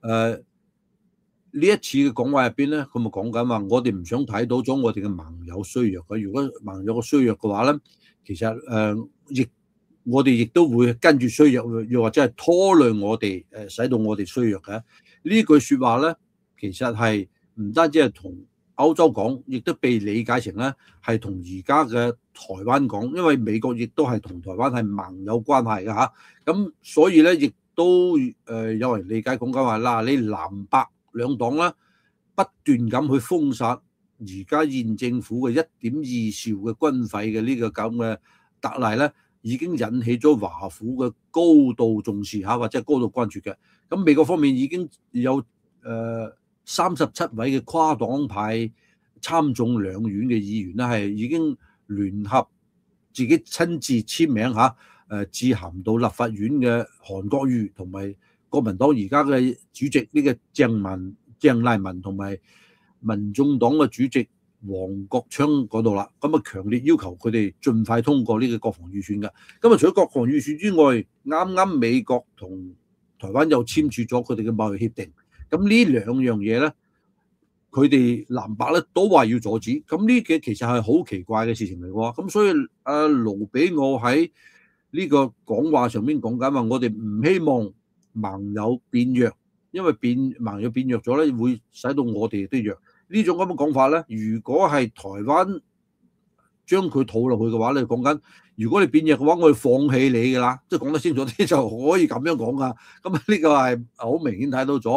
呢一次嘅講話入邊咧，佢咪講緊話，我哋唔想睇到咗我哋嘅盟友衰弱嘅。如果盟友嘅衰弱嘅話咧，其實我哋亦都會跟住衰弱，又或者係拖累我哋，使到我哋衰弱嘅。呢句説話咧，其實係唔單止係同歐洲講，亦都被理解成咧係同而家嘅台灣講，因為美國亦都係同台灣係盟友關係嘅嚇。咁所以咧，亦都有人理解講緊話嗱，你藍白兩黨啦，不斷咁去封殺而家現政府嘅1.2兆嘅軍費嘅呢個咁嘅特例咧，已經引起咗華府嘅高度重視嚇，或者係高度關注嘅。咁美國方面已經有37位嘅跨黨派參眾兩院嘅議員咧，係已經聯合自己親自簽名嚇，致函到立法院嘅韓國瑜同埋國民黨而家嘅主席呢個鄭麗文同埋民眾黨嘅主席黃國昌嗰度啦，咁啊強烈要求佢哋盡快通過呢個國防預算嘅。咁啊除咗國防預算之外，啱啱美國同台灣又簽署咗佢哋嘅貿易協定。咁呢兩樣嘢咧，佢哋藍白咧都話要阻止。咁呢嘅其實係好奇怪嘅事情嚟喎。咁所以盧比奧喺呢個講話上面講緊話，我哋唔希望盟友變弱，因為盟友變弱咗咧，會使到我哋都弱。呢種咁嘅講法咧，如果係台灣將佢套落去嘅話咧，講緊如果你變弱嘅話，我哋放棄你㗎啦，即係講得清楚啲就可以咁樣講㗎。咁呢個係好明顯睇到咗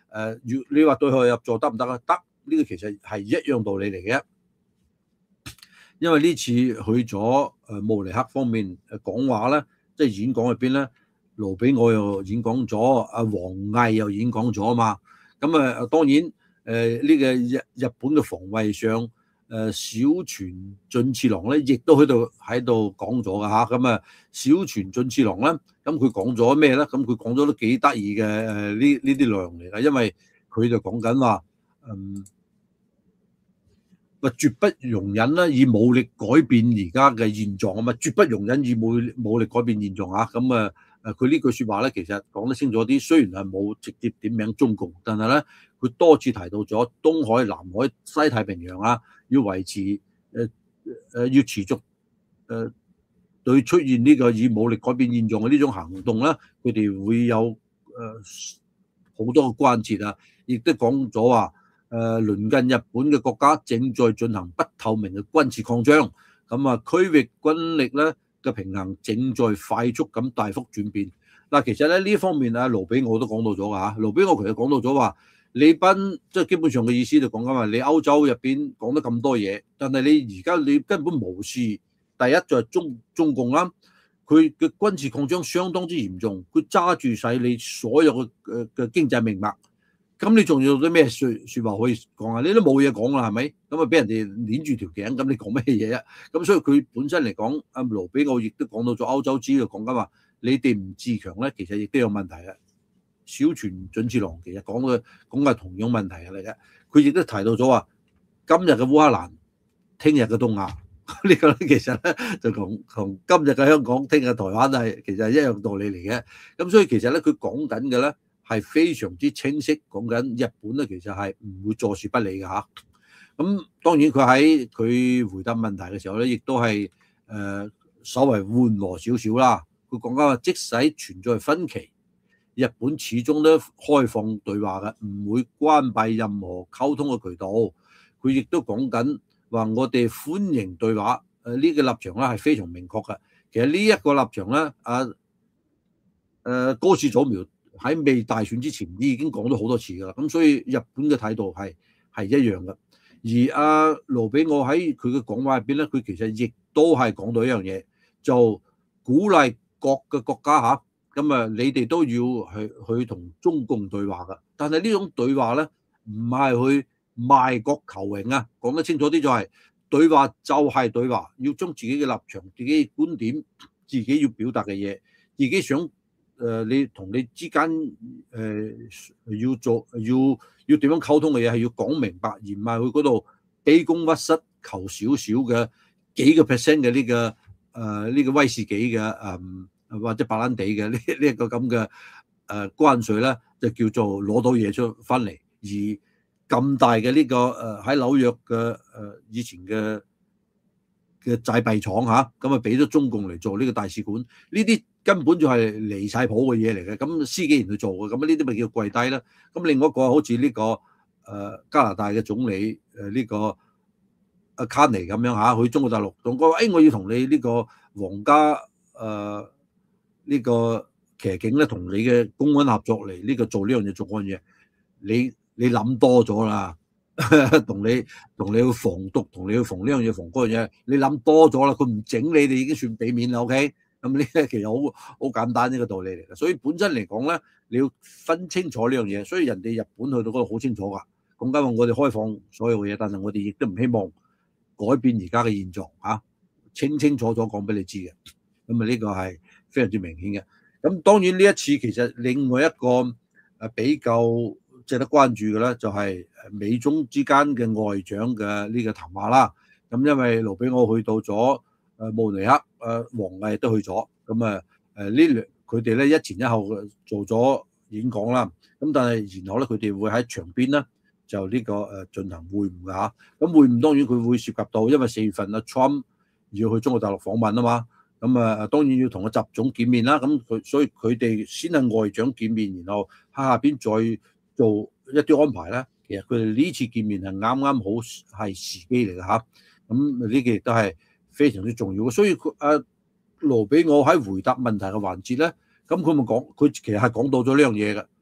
你話對號入座得唔得啊？得，呢個其實係一樣道理嚟嘅。因為呢次去咗慕尼黑方面講話咧，即係演講入邊咧，盧比奧又演講咗，阿王毅又演講咗啊嘛。咁當然呢個日本嘅防衛上小泉進次郎咧，亦都喺度講咗㗎嚇。咁小泉進次郎咧，咁佢講咗咩咧？咁佢講咗都幾得意嘅呢啲內容嚟㗎，因為佢就講緊話絕不容忍啦，以武力改變而家嘅現狀啊嘛，絕不容忍以武力改變現狀啊。咁佢呢句説話咧，其實講得清楚啲。雖然係冇直接點名中共，但係咧，佢多次提到咗東海、南海、西太平洋啊，要維持要持續對出現呢個以武力改變現狀嘅呢種行動咧，佢哋會有好多嘅關切啊，亦都講咗話。鄰近日本嘅國家正在進行不透明嘅軍事擴張，區域軍力咧嘅平衡正在快速咁大幅轉變。嗱，其實咧呢方面盧比奧都講到咗㗎嚇，盧比奧其實講到咗話，李斌即係基本上嘅意思就講緊話，你歐洲入邊講得咁多嘢，但係你而家你根本無視第一就係中共啦，佢嘅軍事擴張相當之嚴重，佢揸住晒你所有嘅經濟命脈。咁你仲要啲咩説話可以講啊？你都冇嘢講啦，係咪？咁俾人哋捏住條頸，咁你講咩嘢啊？咁所以佢本身嚟講，阿盧比奧亦都講到咗歐洲資料講緊話，你哋唔自強咧，其實亦都有問題嘅。小泉進次郎其實講嘅係同樣問題嚟嘅，佢亦都提到咗話，今日嘅烏克蘭，聽日嘅東亞，呢個咧其實咧就同今日嘅香港、聽日台灣係其實係一樣道理嚟嘅。咁所以其實咧佢講緊嘅咧，係非常之清晰，講緊日本咧，其實係唔會坐視不理嘅嚇。咁當然佢回答問題嘅時候咧，亦都係稍為緩和少少啦。佢講緊話，即使存在分歧，日本始終都開放對話嘅，唔會關閉任何溝通嘅渠道。佢亦都講緊話，我哋歡迎對話。呢個立場咧係非常明確嘅。其實呢一個立場咧，高市早苗喺未大選之前已經講咗好多次㗎啦，咁所以日本嘅態度係一樣嘅。而盧比奧喺佢嘅講話入邊咧，佢其實亦都係講到一樣嘢，就鼓勵各個國家嚇，你哋都要去同中共對話㗎。但係呢種對話咧，唔係去賣國求榮啊，講得清楚啲就係對話就係對話，要將自己嘅立場、自己嘅觀點、自己要表達嘅嘢、自己想。你同你之間要點樣溝通嘅嘢係要講明白，而唔係去嗰度卑躬屈膝求少少嘅幾個 percent 嘅呢個威士忌嘅或者白蘭地嘅呢一個咁嘅關稅咧，就叫做攞到嘢出翻嚟。而咁大嘅呢個喺紐約嘅以前嘅製幣廠嚇，俾咗中共嚟做呢個大使館，呢啲根本就係離晒譜嘅嘢嚟嘅。咁司紀賢去做嘅，呢啲咪叫跪低啦。咁另外一個好似呢個加拿大嘅總理呢個阿卡尼咁樣嚇，去中國大陸同佢話，我要同你呢個皇家呢個騎警咧，同你嘅公安合作嚟呢個做呢樣嘢做嗰樣嘢，你諗多咗啦。同你去防毒，同你去防呢樣嘢，防嗰樣嘢，你諗多咗啦。佢唔整你已經算俾面啦。OK，咁呢其實好簡單呢個道理嚟嘅。所以本身嚟講咧，你要分清楚呢樣嘢。所以人哋日本去到嗰度好清楚㗎。咁解話我哋開放所有嘅嘢，但係我哋亦都唔希望改變而家嘅現狀嚇，清清楚楚講俾你知嘅。咁呢個係非常之明顯嘅。咁當然呢一次其實另外一個比較值得關注嘅咧，就係美中之間嘅外長嘅呢個談話啦。咁因為盧比奧去到咗慕尼黑，王毅都去咗，佢哋咧一前一後做咗演講啦。咁但係然後咧，佢哋會喺場邊咧就呢個進行會晤嘅嚇。咁會晤當然佢會涉及到，因為4月份Trump 要去中國大陸訪問啊嘛。咁當然要同個習總見面啦。所以佢哋先係外長見面，然後喺下邊再做一啲安排咧。其實佢哋呢次見面係啱啱好係時機嚟嘅嚇。咁呢個亦都係非常之重要嘅。所以盧比奧喺回答問題嘅環節咧，咁佢其實係講到咗呢樣嘢嘅。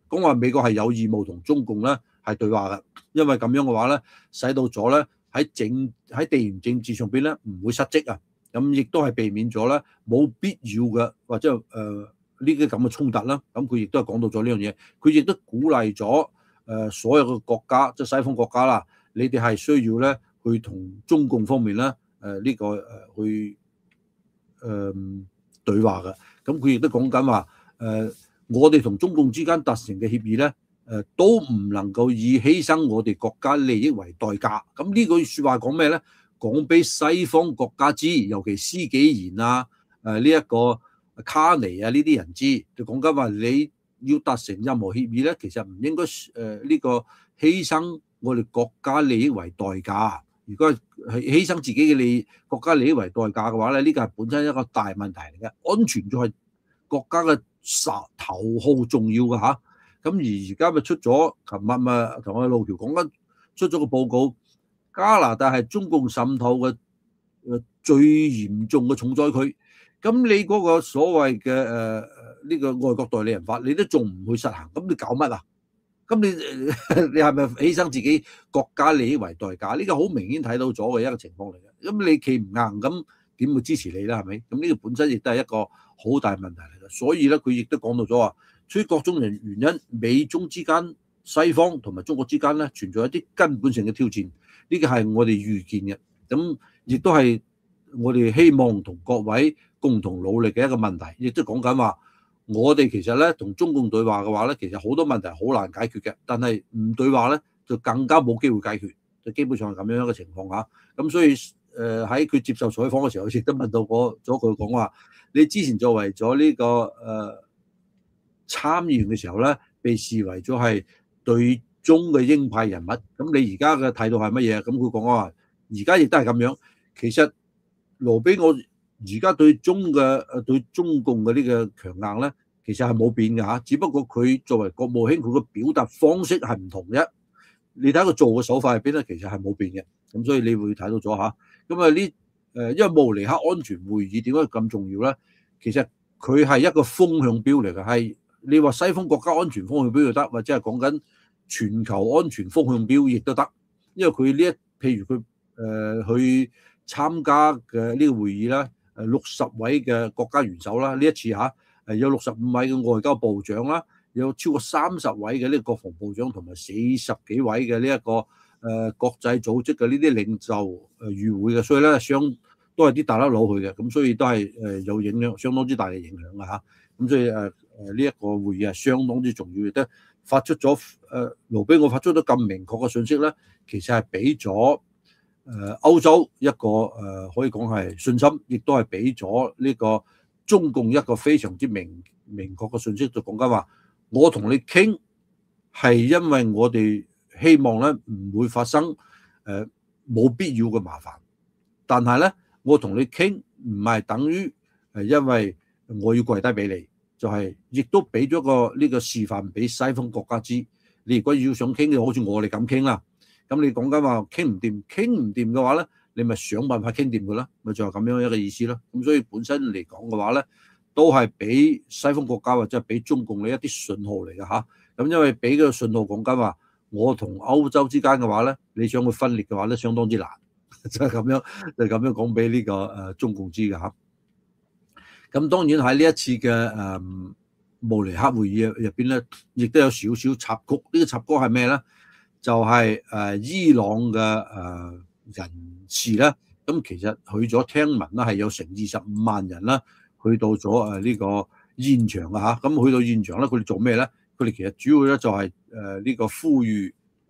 講話美國係有義務同中共咧係對話嘅，因為咁樣嘅話咧，使到咗咧喺地緣政治上邊咧唔會失職啊，咁亦都係避免咗咧冇必要嘅或者呢啲咁嘅衝突啦。咁佢亦都係講到咗呢樣嘢，佢亦都鼓勵咗所有嘅國家，即係西方國家啦，你哋係需要咧去同中共方面咧去對話嘅。咁佢亦都講緊話我哋同中共之間達成嘅協議咧，都唔能夠以犧牲我哋國家利益為代價。咁呢句説話講咩咧？講俾西方國家知，尤其施紀賢啊、呢一個卡尼啊呢啲人知，就講緊話你要達成任何協議咧，其實唔應該呢個犧牲我哋國家利益為代價。如果係犧牲自己嘅國家利益為代價嘅話咧，呢個係本身一個大問題嚟嘅。安全就係國家嘅頭號重要嘅嚇。咁而家咪出咗，琴日咪同我路橋講緊出咗個報告，加拿大係中共滲透嘅最嚴重嘅重災區。咁你嗰個所謂嘅呢個外國代理人法，你都仲唔去實行，咁你搞乜啊？咁你係咪犧牲自己國家利益為代價？呢個好明顯睇到咗嘅一個情況嚟嘅。咁你企唔硬，咁點會支持你咧？係咪？咁呢個本身亦都係一個好大問題嚟嘅。所以咧，佢亦都講到咗話，出於各種原因，美中之間、西方同埋中國之間咧，存在一啲根本性嘅挑戰。呢個係我哋預見嘅。咁亦都係我哋希望同各位共同努力嘅一個問題。亦都講緊話，我哋其實咧同中共對話嘅話咧，其實好多問題好難解決嘅。但係唔對話咧，就更加冇機會解決。就基本上係咁樣一個情況下。咁所以喺佢接受採訪嘅時候，亦都問到咗佢講話，你之前作為咗呢個參議員嘅時候咧，被視為咗係對中嘅鷹派人物。咁你而家嘅態度係乜嘢？咁佢講話，而家亦都係咁樣。其實盧比我而家對中共嘅呢個強硬咧，其實係冇變嘅嚇。只不過佢作為國務卿，佢嘅表達方式係唔同啫。你睇佢做嘅手法入邊咧，其實係冇變嘅。咁所以你會睇到咗嚇。咁啊因為慕尼黑安全會議點解咁重要咧？其實佢係一個風向標嚟嘅，係你話西方國家安全風向標又得，或者係講緊全球安全風向標亦都得。因為佢譬如佢去參加嘅呢個會議啦，60位嘅國家元首啦，呢一次嚇有65位嘅外交部長啦，有超過30位嘅呢個國防部長，同埋40幾位嘅呢一個國際組織嘅呢啲領袖與會嘅，所以咧都係啲大粒佬去嘅，咁所以都係有影響，相當之大嘅影響啊嚇。咁所以呢一個會議係相當之重要，亦都發出咗盧比我發出咗咁明確嘅信息咧，其實係俾咗歐洲一個可以講係信心，亦都係俾咗呢個中共一個非常之明確嘅信息，就講緊話，我同你傾係因為我哋希望咧唔會發生冇必要嘅麻煩，但係咧我同你傾唔係等於因為我要跪低俾你，就係亦都俾咗呢個示範俾西方國家知，你如果要想傾嘅，好似我哋咁傾啦。咁你講緊話傾唔掂嘅話咧，你咪想辦法傾掂佢啦，咪就係咁樣一個意思咯。咁所以本身嚟講嘅話咧，都係俾西方國家或者係俾中共嘅一啲信號嚟嘅嚇。咁因為俾個信號講緊話，我同歐洲之間嘅話咧，你想去分裂嘅話咧，相當之難，就係咁樣講俾呢個中共知嘅嚇。咁當然喺呢一次嘅慕尼黑會議入邊咧，亦都有少少插曲。呢個插曲係咩咧？就係伊朗嘅人士咧，咁其實去咗聽聞啦，係有成25萬人啦，去到咗呢個現場啊嚇。咁去到現場咧，佢哋做咩咧？佢哋其實主要咧就係呢個呼籲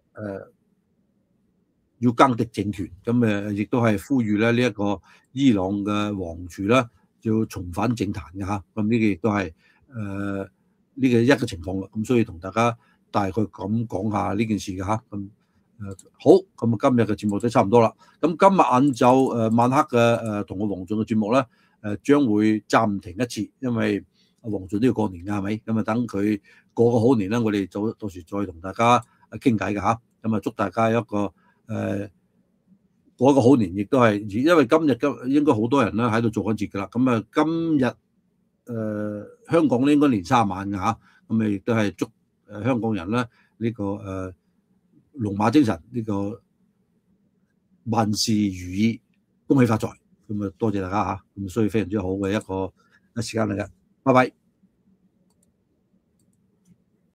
要更迭政權，咁亦都係呼籲咧呢一個伊朗嘅王儲啦，要重返政壇嘅嚇。咁呢個亦都係呢個一個情況啦。咁所以同大家大概咁講下呢件事嘅嚇。咁好，咁今日嘅節目都差唔多啦。咁今日晏晝晚黑嘅同我黃俊嘅節目咧將會暫停一次，因為黃俊都要過年㗎，係咪？咁啊等佢過個好年咧，我哋到時再同大家傾偈嘅嚇。咁啊祝大家一個過一個好年，亦都係因為今日應該好多人咧喺度做緊節㗎啦。咁啊今日香港咧應該年卅晚㗎嚇。咁啊亦都係祝香港人咧呢個龍馬精神，呢個萬事如意，恭喜發財。咁啊，多謝大家嚇，咁所以非常之好嘅一個時間嚟嘅，拜拜。